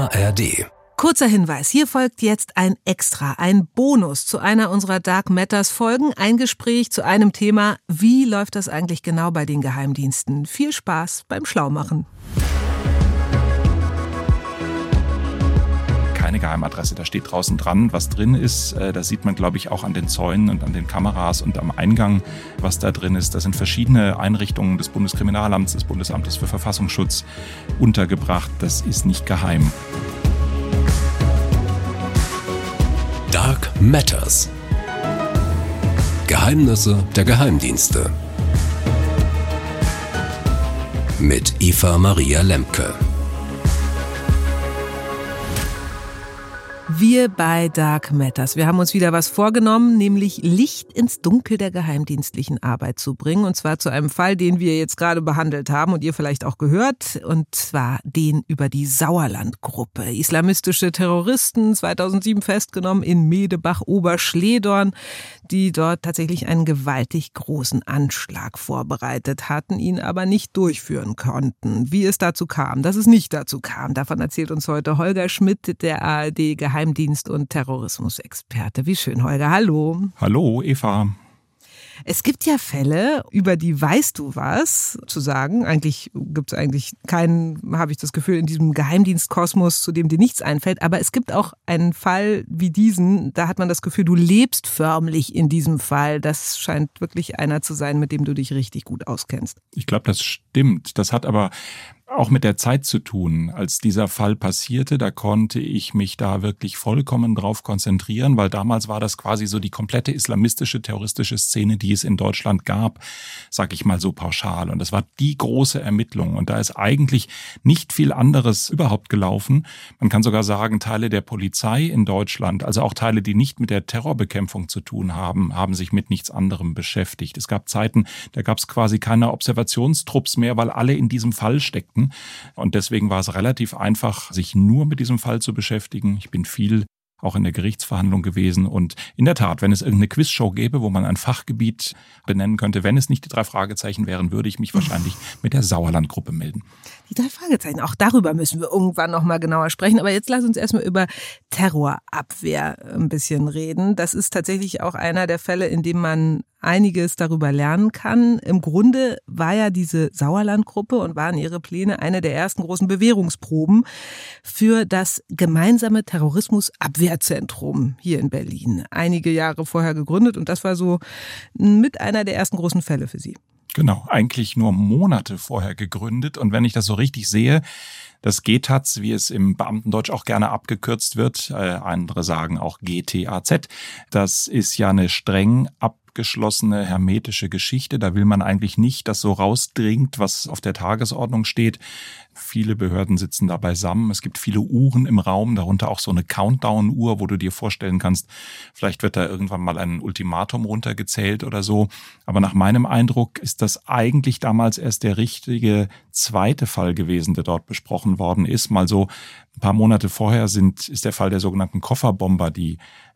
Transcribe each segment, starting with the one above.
ARD. Kurzer Hinweis, hier folgt jetzt ein Bonus zu einer unserer Dark Matters Folgen. Ein Gespräch zu einem Thema, wie läuft das eigentlich genau bei den Geheimdiensten? Viel Spaß beim Schlaumachen. Keine Geheimadresse, da steht draußen dran, was drin ist. Das sieht man, glaube ich, auch an den Zäunen und an den Kameras und am Eingang, was da drin ist. Da sind verschiedene Einrichtungen des Bundeskriminalamts, des Bundesamtes für Verfassungsschutz untergebracht. Das ist nicht geheim. Dark Matters. Geheimnisse der Geheimdienste. Mit Eva Maria Lemke. Wir bei Dark Matters. Wir haben uns wieder was vorgenommen, nämlich Licht ins Dunkel der geheimdienstlichen Arbeit zu bringen. Und zwar zu einem Fall, den wir jetzt gerade behandelt haben und ihr vielleicht auch gehört. Und zwar den über die Sauerland-Gruppe. Islamistische Terroristen, 2007 festgenommen in Medebach-Oberschledorn, die dort tatsächlich einen gewaltig großen Anschlag vorbereitet hatten, ihn aber nicht durchführen konnten. Wie es dazu kam, dass es nicht dazu kam, davon erzählt uns heute Holger Schmidt, der ARD-Geheimdienst- und Terrorismusexperte. Wie schön, Holger. Hallo. Hallo, Eva. Es gibt ja Fälle, über die weißt du was zu sagen. Eigentlich gibt es keinen, habe ich das Gefühl, in diesem Geheimdienstkosmos, zu dem dir nichts einfällt. Aber es gibt auch einen Fall wie diesen, da hat man das Gefühl, du lebst förmlich in diesem Fall. Das scheint wirklich einer zu sein, mit dem du dich richtig gut auskennst. Ich glaube, das stimmt. Das hat aber auch mit der Zeit zu tun. Als dieser Fall passierte, da konnte ich mich da wirklich vollkommen drauf konzentrieren, weil damals war das quasi so die komplette islamistische, terroristische Szene, die es in Deutschland gab, sag ich mal so pauschal. Und das war die große Ermittlung. Und da ist eigentlich nicht viel anderes überhaupt gelaufen. Man kann sogar sagen, Teile der Polizei in Deutschland, also auch Teile, die nicht mit der Terrorbekämpfung zu tun haben, haben sich mit nichts anderem beschäftigt. Es gab Zeiten, da gab es quasi keine Observationstrupps mehr, weil alle in diesem Fall steckten. Und deswegen war es relativ einfach, sich nur mit diesem Fall zu beschäftigen. Ich bin viel auch in der Gerichtsverhandlung gewesen. Und in der Tat, wenn es irgendeine Quizshow gäbe, wo man ein Fachgebiet benennen könnte, wenn es nicht die 3 Fragezeichen wären, würde ich mich wahrscheinlich mit der Sauerland-Gruppe melden. Die 3 Fragezeichen, auch darüber müssen wir irgendwann noch mal genauer sprechen. Aber jetzt lass uns erstmal über Terrorabwehr ein bisschen reden. Das ist tatsächlich auch einer der Fälle, in dem man einiges darüber lernen kann. Im Grunde war ja diese Sauerland-Gruppe und waren ihre Pläne eine der ersten großen Bewährungsproben für das gemeinsame Terrorismusabwehrzentrum hier in Berlin. Einige Jahre vorher gegründet und das war so mit einer der ersten großen Fälle für sie. Genau, eigentlich nur Monate vorher gegründet. Und wenn ich das so richtig sehe, das GTAZ, wie es im Beamtendeutsch auch gerne abgekürzt wird, andere sagen auch GTAZ, das ist ja eine streng abgeschlossene hermetische Geschichte. Da will man eigentlich nicht, dass so rausdringt, was auf der Tagesordnung steht. Viele Behörden sitzen da beisammen. Es gibt viele Uhren im Raum, darunter auch so eine Countdown-Uhr, wo du dir vorstellen kannst, vielleicht wird da irgendwann mal ein Ultimatum runtergezählt oder so. Aber nach meinem Eindruck ist das eigentlich damals erst der richtige zweite Fall gewesen, der dort besprochen worden ist. Mal so ein paar Monate vorher ist der Fall der sogenannten Kofferbomber, die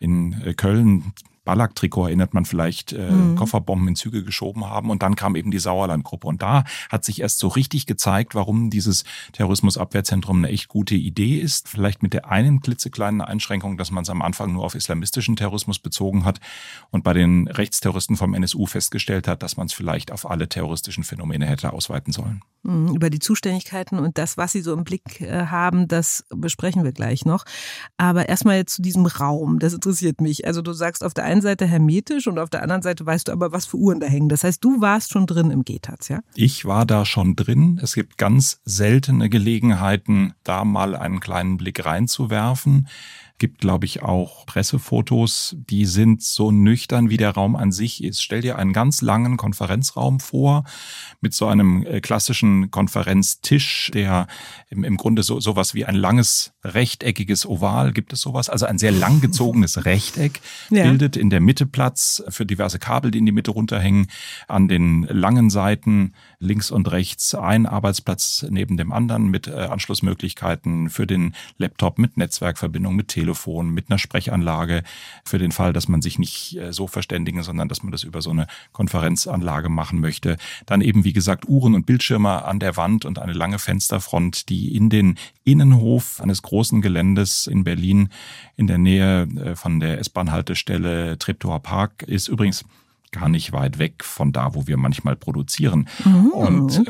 in Köln, Ballack-Trikot erinnert man vielleicht, Kofferbomben in Züge geschoben haben. Und dann kam eben die Sauerland-Gruppe. Und da hat sich erst so richtig gezeigt, warum dieses Terrorismusabwehrzentrum eine echt gute Idee ist. Vielleicht mit der einen klitzekleinen Einschränkung, dass man es am Anfang nur auf islamistischen Terrorismus bezogen hat und bei den Rechtsterroristen vom NSU festgestellt hat, dass man es vielleicht auf alle terroristischen Phänomene hätte ausweiten sollen. Über die Zuständigkeiten und das, was Sie so im Blick haben, das besprechen wir gleich noch. Aber erstmal jetzt zu diesem Raum, das interessiert mich. Also du sagst auf der einen Seite hermetisch und auf der anderen Seite weißt du aber, was für Uhren da hängen. Das heißt, du warst schon drin im GTAZ, ja? Ich war da schon drin. Es gibt ganz seltene Gelegenheiten, da mal einen kleinen Blick reinzuwerfen. Gibt, glaube ich, auch Pressefotos, die sind so nüchtern, wie der Raum an sich ist. Stell dir einen ganz langen Konferenzraum vor mit so einem klassischen Konferenztisch, der im Grunde sowas wie ein langes, rechteckiges Oval, gibt es sowas, also ein sehr langgezogenes Rechteck, bildet in der Mitte Platz für diverse Kabel, die in die Mitte runterhängen. An den langen Seiten links und rechts ein Arbeitsplatz neben dem anderen mit Anschlussmöglichkeiten für den Laptop, mit Netzwerkverbindung, mit Telefon, Telefon mit einer Sprechanlage für den Fall, dass man sich nicht so verständigen, sondern dass man das über so eine Konferenzanlage machen möchte. Dann eben, wie gesagt, Uhren und Bildschirme an der Wand und eine lange Fensterfront, die in den Innenhof eines großen Geländes in Berlin in der Nähe von der S-Bahn-Haltestelle Treptower Park ist. Übrigens gar nicht weit weg von da, wo wir manchmal produzieren. Und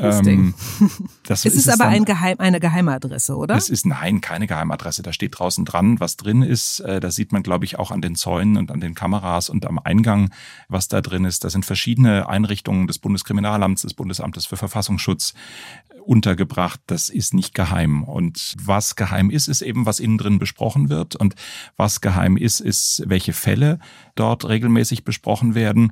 das ist aber eine Geheimadresse, oder? Es ist keine Geheimadresse. Da steht draußen dran, was drin ist. Da sieht man, glaube ich, auch an den Zäunen und an den Kameras und am Eingang, was da drin ist. Da sind verschiedene Einrichtungen des Bundeskriminalamts, des Bundesamtes für Verfassungsschutz untergebracht. Das ist nicht geheim. Und was geheim ist, ist eben, was innen drin besprochen wird. Und was geheim ist, welche Fälle dort regelmäßig besprochen werden.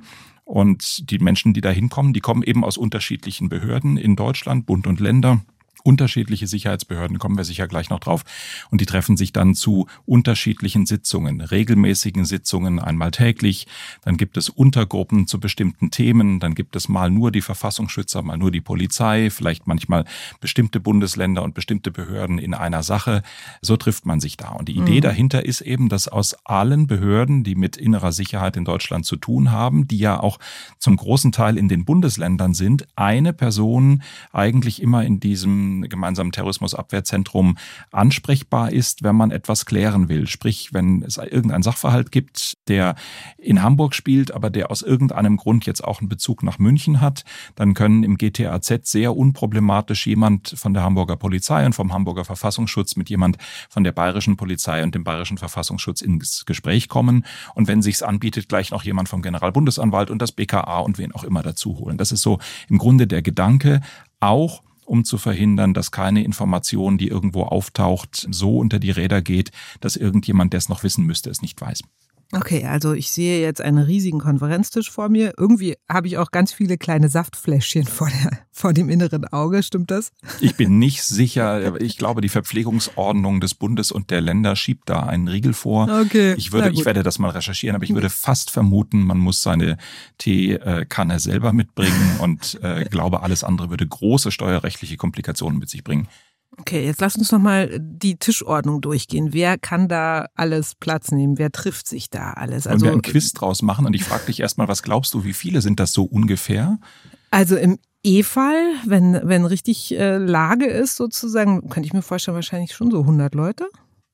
Und die Menschen, die da hinkommen, die kommen eben aus unterschiedlichen Behörden in Deutschland, Bund und Länder. Unterschiedliche Sicherheitsbehörden, kommen wir sicher gleich noch drauf. Und die treffen sich dann zu unterschiedlichen Sitzungen, regelmäßigen Sitzungen, einmal täglich. Dann gibt es Untergruppen zu bestimmten Themen. Dann gibt es mal nur die Verfassungsschützer, mal nur die Polizei, vielleicht manchmal bestimmte Bundesländer und bestimmte Behörden in einer Sache. So trifft man sich da. Und die Idee dahinter ist eben, dass aus allen Behörden, die mit innerer Sicherheit in Deutschland zu tun haben, die ja auch zum großen Teil in den Bundesländern sind, eine Person eigentlich immer in diesem gemeinsamen Terrorismusabwehrzentrum ansprechbar ist, wenn man etwas klären will. Sprich, wenn es irgendeinen Sachverhalt gibt, der in Hamburg spielt, aber der aus irgendeinem Grund jetzt auch einen Bezug nach München hat, dann können im GTAZ sehr unproblematisch jemand von der Hamburger Polizei und vom Hamburger Verfassungsschutz mit jemand von der bayerischen Polizei und dem bayerischen Verfassungsschutz ins Gespräch kommen. Und wenn sich's anbietet, gleich noch jemand vom Generalbundesanwalt und das BKA und wen auch immer dazu holen. Das ist so im Grunde der Gedanke, auch um zu verhindern, dass keine Information, die irgendwo auftaucht, so unter die Räder geht, dass irgendjemand, der es noch wissen müsste, es nicht weiß. Okay, also ich sehe jetzt einen riesigen Konferenztisch vor mir. Irgendwie habe ich auch ganz viele kleine Saftfläschchen vor dem inneren Auge. Stimmt das? Ich bin nicht sicher. Ich glaube, die Verpflegungsordnung des Bundes und der Länder schiebt da einen Riegel vor. Okay. Ich werde das mal recherchieren, aber ich würde fast vermuten, man muss seine Teekanne selber mitbringen und glaube, alles andere würde große steuerrechtliche Komplikationen mit sich bringen. Okay, jetzt lass uns noch mal die Tischordnung durchgehen. Wer kann da alles Platz nehmen? Wer trifft sich da alles? Wollen wir einen Quiz draus machen? Und ich frage dich erstmal, was glaubst du, wie viele sind das so ungefähr? Also im E-Fall, wenn richtig Lage ist sozusagen, könnte ich mir vorstellen, wahrscheinlich schon so 100 Leute.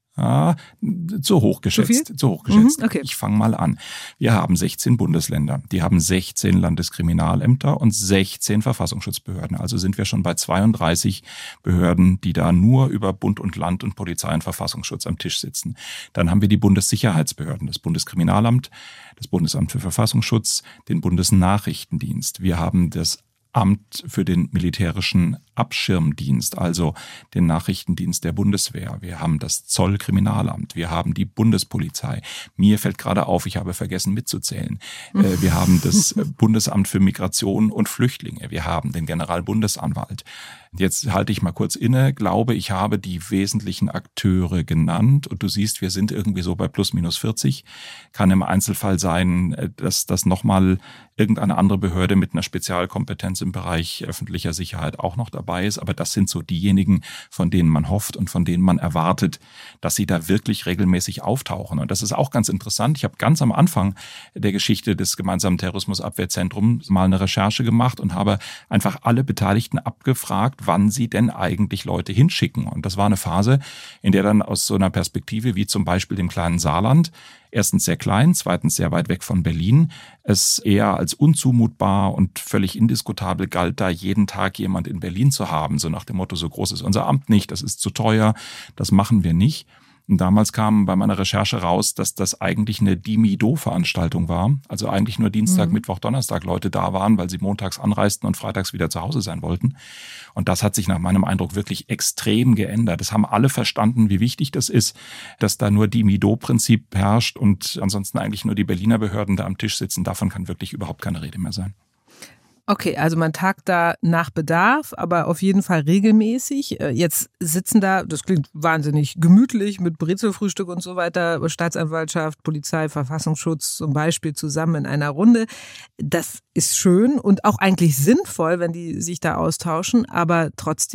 Zu hoch geschätzt. Okay. Ich fange mal an. Wir haben 16 Bundesländer, die haben 16 Landeskriminalämter und 16 Verfassungsschutzbehörden. Also sind wir schon bei 32 Behörden, die da nur über Bund und Land und Polizei und Verfassungsschutz am Tisch sitzen. Dann haben wir die Bundessicherheitsbehörden, das Bundeskriminalamt, das Bundesamt für Verfassungsschutz, den Bundesnachrichtendienst. Wir haben das Amt für den militärischen Abschirmdienst, also den Nachrichtendienst der Bundeswehr. Wir haben das Zollkriminalamt, wir haben die Bundespolizei. Mir fällt gerade auf, ich habe vergessen mitzuzählen. Wir haben das Bundesamt für Migration und Flüchtlinge. Wir haben den Generalbundesanwalt. Jetzt halte ich mal kurz inne, glaube, ich habe die wesentlichen Akteure genannt und du siehst, wir sind irgendwie so bei plus minus 40. Kann im Einzelfall sein, dass das nochmal irgendeine andere Behörde mit einer Spezialkompetenz im Bereich öffentlicher Sicherheit auch noch dabei ist. Aber das sind so diejenigen, von denen man hofft und von denen man erwartet, dass sie da wirklich regelmäßig auftauchen. Und das ist auch ganz interessant. Ich habe ganz am Anfang der Geschichte des gemeinsamen Terrorismusabwehrzentrums mal eine Recherche gemacht und habe einfach alle Beteiligten abgefragt, wann sie denn eigentlich Leute hinschicken. Und das war eine Phase, in der dann aus so einer Perspektive wie zum Beispiel dem kleinen Saarland, erstens sehr klein, zweitens sehr weit weg von Berlin, es eher als unzumutbar und völlig indiskutabel galt, da jeden Tag jemand in Berlin zu haben. So nach dem Motto, so groß ist unser Amt nicht, das ist zu teuer, das machen wir nicht. Und damals kam bei meiner Recherche raus, dass das eigentlich eine Dimi-Do-Veranstaltung war. Also eigentlich nur Dienstag, Mittwoch, Donnerstag Leute da waren, weil sie montags anreisten und freitags wieder zu Hause sein wollten. Und das hat sich nach meinem Eindruck wirklich extrem geändert. Das haben alle verstanden, wie wichtig das ist, dass da nur Dimi-Do-Prinzip herrscht und ansonsten eigentlich nur die Berliner Behörden da am Tisch sitzen. Davon kann wirklich überhaupt keine Rede mehr sein. Okay, also man tagt da nach Bedarf, aber auf jeden Fall regelmäßig. Jetzt sitzen da, das klingt wahnsinnig gemütlich, mit Brezelfrühstück und so weiter, Staatsanwaltschaft, Polizei, Verfassungsschutz zum Beispiel zusammen in einer Runde. Das ist schön und auch eigentlich sinnvoll, wenn die sich da austauschen, aber trotzdem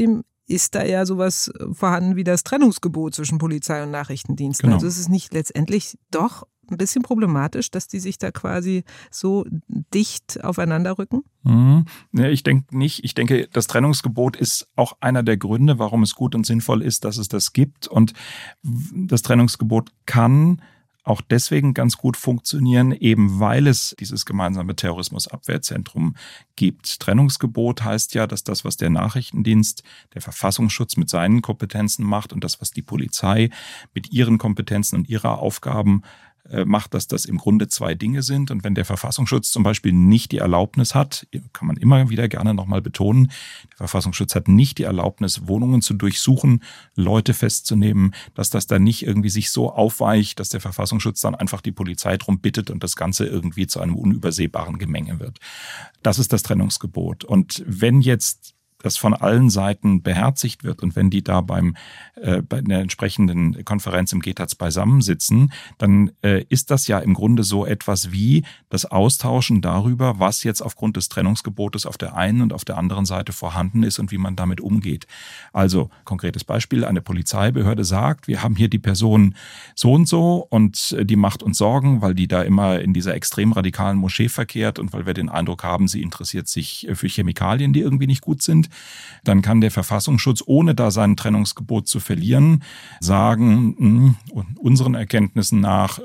ist da ja sowas vorhanden wie das Trennungsgebot zwischen Polizei und Nachrichtendiensten. Genau. Also es ist nicht letztendlich doch ein bisschen problematisch, dass die sich da quasi so dicht aufeinander rücken? Ja, ich denke nicht. Ich denke, das Trennungsgebot ist auch einer der Gründe, warum es gut und sinnvoll ist, dass es das gibt. Und das Trennungsgebot kann auch deswegen ganz gut funktionieren, eben weil es dieses gemeinsame Terrorismusabwehrzentrum gibt. Trennungsgebot heißt ja, dass das, was der Nachrichtendienst, der Verfassungsschutz mit seinen Kompetenzen macht und das, was die Polizei mit ihren Kompetenzen und ihrer Aufgaben macht, dass das im Grunde zwei Dinge sind. Und wenn der Verfassungsschutz zum Beispiel nicht die Erlaubnis hat, kann man immer wieder gerne nochmal betonen, der Verfassungsschutz hat nicht die Erlaubnis, Wohnungen zu durchsuchen, Leute festzunehmen, dass das dann nicht irgendwie sich so aufweicht, dass der Verfassungsschutz dann einfach die Polizei drum bittet und das Ganze irgendwie zu einem unübersehbaren Gemenge wird. Das ist das Trennungsgebot. Und wenn jetzt das von allen Seiten beherzigt wird und wenn die da bei der entsprechenden Konferenz im GTAZ beisammensitzen, dann ist das ja im Grunde so etwas wie das Austauschen darüber, was jetzt aufgrund des Trennungsgebotes auf der einen und auf der anderen Seite vorhanden ist und wie man damit umgeht. Also konkretes Beispiel, eine Polizeibehörde sagt, wir haben hier die Person so und die macht uns Sorgen, weil die da immer in dieser extrem radikalen Moschee verkehrt und weil wir den Eindruck haben, sie interessiert sich für Chemikalien, die irgendwie nicht gut sind. Dann kann der Verfassungsschutz, ohne da sein Trennungsgebot zu verlieren, sagen, unseren Erkenntnissen nach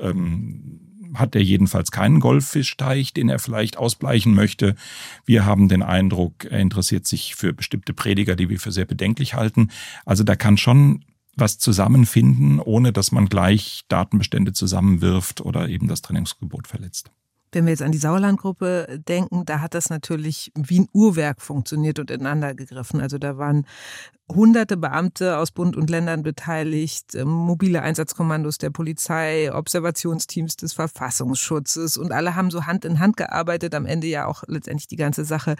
hat er jedenfalls keinen Goldfischteich, den er vielleicht ausbleichen möchte. Wir haben den Eindruck, er interessiert sich für bestimmte Prediger, die wir für sehr bedenklich halten. Also da kann schon was zusammenfinden, ohne dass man gleich Datenbestände zusammenwirft oder eben das Trennungsgebot verletzt. Wenn wir jetzt an die Sauerlandgruppe denken, da hat das natürlich wie ein Uhrwerk funktioniert und ineinander gegriffen. Also da waren hunderte Beamte aus Bund und Ländern beteiligt, mobile Einsatzkommandos der Polizei, Observationsteams des Verfassungsschutzes und alle haben so Hand in Hand gearbeitet, am Ende ja auch letztendlich die ganze Sache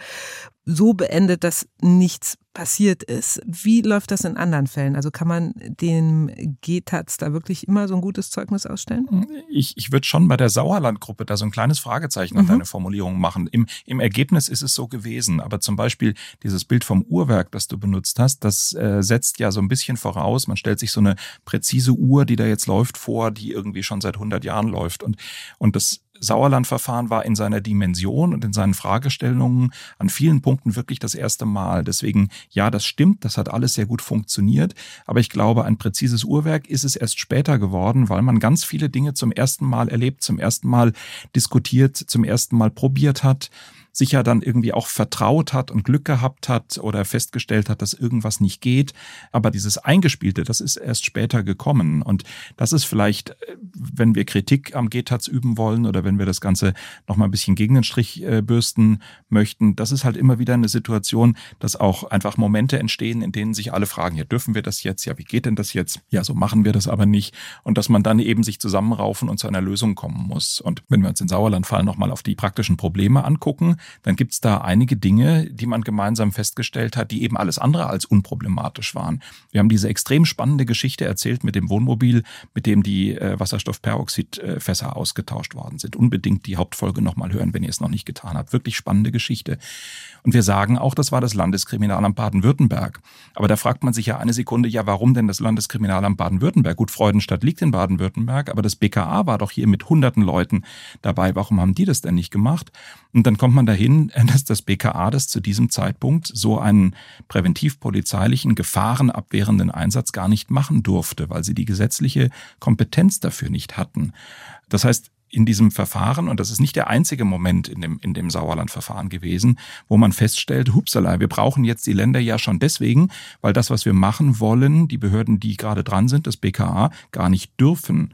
so beendet, dass nichts passiert ist. Wie läuft das in anderen Fällen? Also kann man dem GTAZ da wirklich immer so ein gutes Zeugnis ausstellen? Ich würde schon bei der Sauerlandgruppe da so ein kleines Fragezeichen an deine Formulierung machen. Im Ergebnis ist es so gewesen, aber zum Beispiel dieses Bild vom Uhrwerk, das du benutzt hast, das setzt ja so ein bisschen voraus, man stellt sich so eine präzise Uhr, die da jetzt läuft, vor, die irgendwie schon seit 100 Jahren läuft. Und das Sauerlandverfahren war in seiner Dimension und in seinen Fragestellungen an vielen Punkten wirklich das erste Mal. Deswegen, ja, das stimmt, das hat alles sehr gut funktioniert. Aber ich glaube, ein präzises Uhrwerk ist es erst später geworden, weil man ganz viele Dinge zum ersten Mal erlebt, zum ersten Mal diskutiert, zum ersten Mal probiert hat, sich ja dann irgendwie auch vertraut hat und Glück gehabt hat oder festgestellt hat, dass irgendwas nicht geht. Aber dieses Eingespielte, das ist erst später gekommen. Und das ist vielleicht, wenn wir Kritik am GTAZ üben wollen oder wenn wir das Ganze noch mal ein bisschen gegen den Strich bürsten möchten, das ist halt immer wieder eine Situation, dass auch einfach Momente entstehen, in denen sich alle fragen, ja, dürfen wir das jetzt? Ja, wie geht denn das jetzt? Ja, so machen wir das aber nicht. Und dass man dann eben sich zusammenraufen und zu einer Lösung kommen muss. Und wenn wir uns den Sauerlandfall noch mal auf die praktischen Probleme angucken, dann gibt es da einige Dinge, die man gemeinsam festgestellt hat, die eben alles andere als unproblematisch waren. Wir haben diese extrem spannende Geschichte erzählt mit dem Wohnmobil, mit dem die Wasserstoffperoxidfässer ausgetauscht worden sind. Unbedingt die Hauptfolge nochmal hören, wenn ihr es noch nicht getan habt. Wirklich spannende Geschichte. Und wir sagen auch, das war das Landeskriminalamt Baden-Württemberg. Aber da fragt man sich ja eine Sekunde, ja, warum denn das Landeskriminalamt Baden-Württemberg? Gut, Freudenstadt liegt in Baden-Württemberg, aber das BKA war doch hier mit hunderten Leuten dabei. Warum haben die das denn nicht gemacht? Und dann kommt man dahin, dass das BKA das zu diesem Zeitpunkt so einen präventiv-polizeilichen, gefahrenabwehrenden Einsatz gar nicht machen durfte, weil sie die gesetzliche Kompetenz dafür nicht hatten. Das heißt, in diesem Verfahren, und das ist nicht der einzige Moment in dem Sauerlandverfahren gewesen, wo man feststellt, hupsala, wir brauchen jetzt die Länder ja schon deswegen, weil das, was wir machen wollen, die Behörden, die gerade dran sind, das BKA, gar nicht dürfen.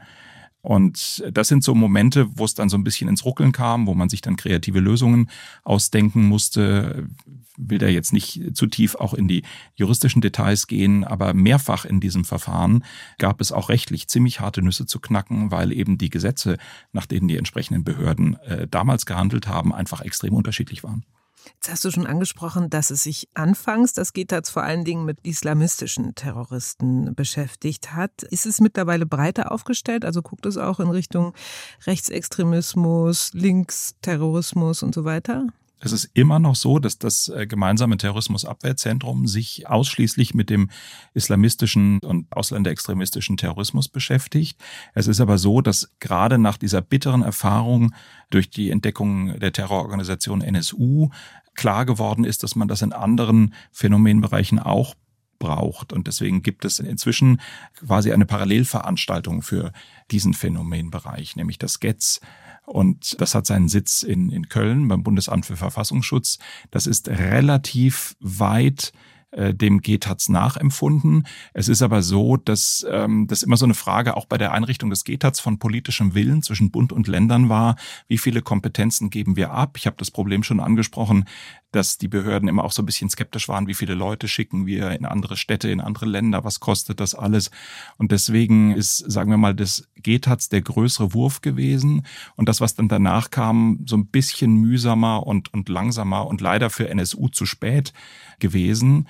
Und das sind so Momente, wo es dann so ein bisschen ins Ruckeln kam, wo man sich dann kreative Lösungen ausdenken musste. Will da jetzt nicht zu tief auch in die juristischen Details gehen, aber mehrfach in diesem Verfahren gab es auch rechtlich ziemlich harte Nüsse zu knacken, weil eben die Gesetze, nach denen die entsprechenden Behörden damals gehandelt haben, einfach extrem unterschiedlich waren. Jetzt hast du schon angesprochen, dass es sich anfangs, das GTAZ vor allen Dingen mit islamistischen Terroristen beschäftigt hat. Ist es mittlerweile breiter aufgestellt? Also guckt es auch in Richtung Rechtsextremismus, Linksterrorismus und so weiter? Es ist immer noch so, dass das gemeinsame Terrorismusabwehrzentrum sich ausschließlich mit dem islamistischen und ausländerextremistischen Terrorismus beschäftigt. Es ist aber so, dass gerade nach dieser bitteren Erfahrung durch die Entdeckung der Terrororganisation NSU klar geworden ist, dass man das in anderen Phänomenbereichen auch braucht. Und deswegen gibt es inzwischen quasi eine Parallelveranstaltung für diesen Phänomenbereich, nämlich das GETZ. Und das hat seinen Sitz in Köln beim Bundesamt für Verfassungsschutz. Das ist relativ weit dem GTAZ nachempfunden. Es ist aber so, dass das immer so eine Frage auch bei der Einrichtung des GTAZ von politischem Willen zwischen Bund und Ländern war. Wie viele Kompetenzen geben wir ab? Ich habe das Problem schon angesprochen, dass die Behörden immer auch so ein bisschen skeptisch waren, wie viele Leute schicken wir in andere Städte, in andere Länder, was kostet das alles? Und deswegen ist, sagen wir mal, das GTAZ der größere Wurf gewesen. Und das, was dann danach kam, so ein bisschen mühsamer und langsamer und leider für NSU zu spät gewesen.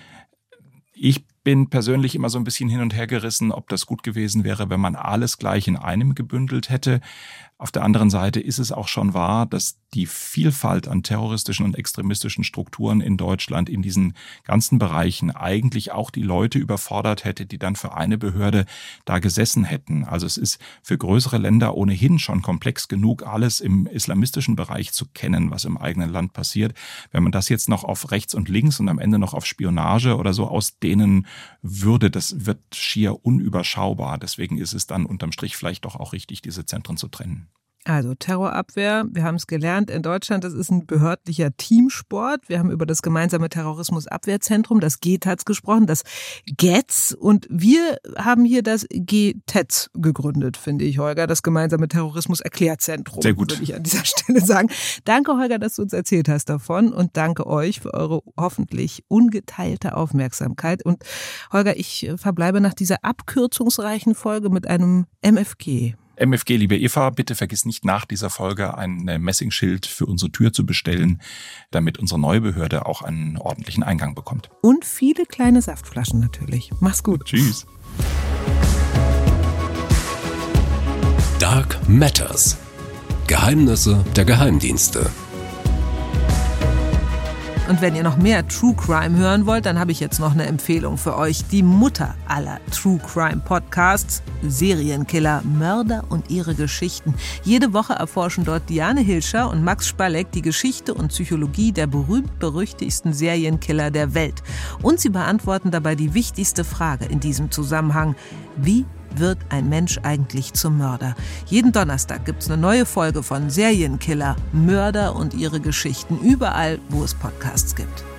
Ich bin persönlich immer so ein bisschen hin und her gerissen, ob das gut gewesen wäre, wenn man alles gleich in einem gebündelt hätte. Auf der anderen Seite ist es auch schon wahr, dass die Vielfalt an terroristischen und extremistischen Strukturen in Deutschland in diesen ganzen Bereichen eigentlich auch die Leute überfordert hätte, die dann für eine Behörde da gesessen hätten. Also es ist für größere Länder ohnehin schon komplex genug, alles im islamistischen Bereich zu kennen, was im eigenen Land passiert. Wenn man das jetzt noch auf rechts und links und am Ende noch auf Spionage oder so ausdehnen würde, das wird schier unüberschaubar. Deswegen ist es dann unterm Strich vielleicht doch auch richtig, diese Zentren zu trennen. Also Terrorabwehr, wir haben es gelernt in Deutschland, das ist ein behördlicher Teamsport. Wir haben über das gemeinsame Terrorismusabwehrzentrum, das GTAZ, gesprochen, das GETZ, und wir haben hier das GTEZ gegründet, finde ich, Holger, das gemeinsame Terrorismuserklärzentrum. Sehr gut. Würde ich an dieser Stelle sagen. Danke, Holger, dass du uns erzählt hast davon, und danke euch für eure hoffentlich ungeteilte Aufmerksamkeit. Und Holger, ich verbleibe nach dieser abkürzungsreichen Folge mit einem MFG. MFG, liebe Eva, bitte vergiss nicht, nach dieser Folge ein Messingschild für unsere Tür zu bestellen, damit unsere neue Behörde auch einen ordentlichen Eingang bekommt. Und viele kleine Saftflaschen natürlich. Mach's gut. Tschüss. Dark Matters. Geheimnisse der Geheimdienste. Und wenn ihr noch mehr True Crime hören wollt, dann habe ich jetzt noch eine Empfehlung für euch. Die Mutter aller True Crime Podcasts, Serienkiller, Mörder und ihre Geschichten. Jede Woche erforschen dort Diane Hilscher und Max Spalleck die Geschichte und Psychologie der berühmt-berüchtigsten Serienkiller der Welt. Und sie beantworten dabei die wichtigste Frage in diesem Zusammenhang: Wie wird ein Mensch eigentlich zum Mörder? Jeden Donnerstag gibt es eine neue Folge von Serienkiller, Mörder und ihre Geschichten, überall, wo es Podcasts gibt.